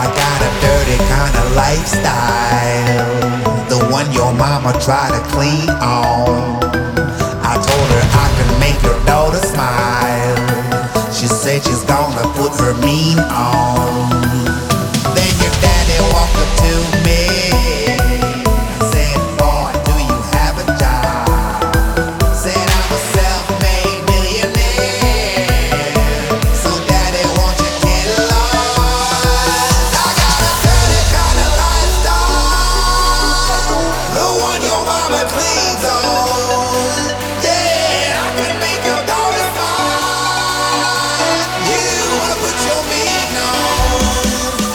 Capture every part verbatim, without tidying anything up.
I got a dirty kind of lifestyle, the one your mama try to clean on. I told her I could make your daughter smile. She said she's gonna put her mean on. Then your daddy walked up to me, said, boy, do you have a job? Said I'm a self-made millionaire. So daddy, won't you get lost? I got a dirty kind of lifestyle, the one your mama cleans on. Yeah, I can make your daughter smile. You wanna put your mean on.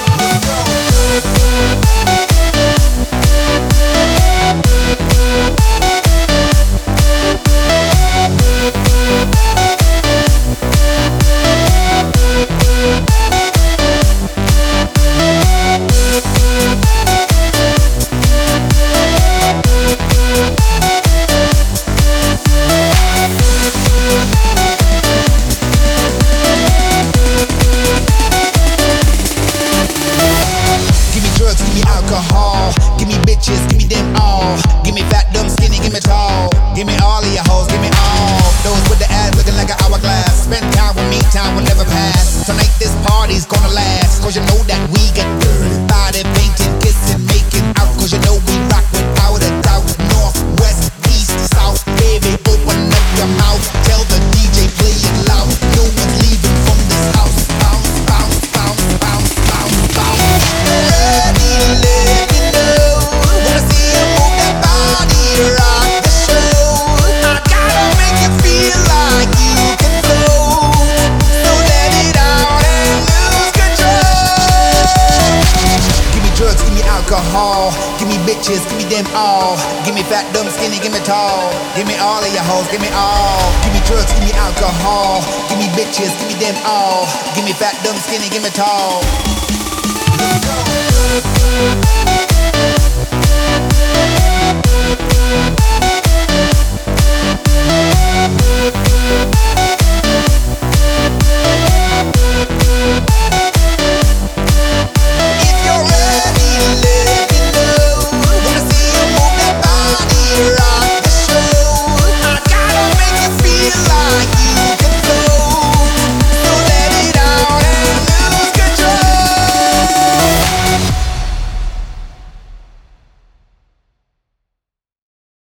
Give me drugs, give me alcohol, give me bitches, give me them all. Give me fat, dumb, skinny, give me tall. Give me all of your hoes, give me all. Those with the ass looking like an hourglass. Spend time with me, time will never pass. Tonight this party's gonna last, cause you know that we get dirty. Body painting, kissing, making out, cause you know we rock without a doubt. North, west, east, south, baby, open up your mouth. Tell the D J play it loud. No one's leaving from this house. Bounce, bounce, bounce, bounce, bounce, bounce. Ready to let you know. Wanna see you move that body, rock the show. I gotta make you feel like you can float. So let it out and lose control. Give me drugs, give me alcohol, give me bitches, give me them all. Give me fat, dumb, skinny, give me tall. Give me all of your hoes, give me all. Give me drugs, give me alcohol, give me bitches, give me them all. Give me fat, dumb, skinny, give me tall.